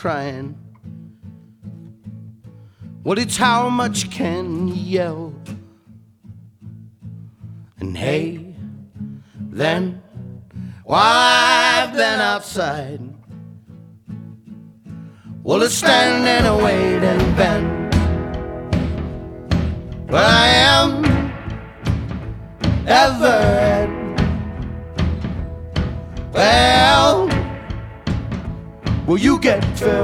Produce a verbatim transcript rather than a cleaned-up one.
crying. Well, it's how much can you yell? And hey, then, while I've been outside, well, it's standing and waiting, Ben. But I am ever. Well, will you get filled?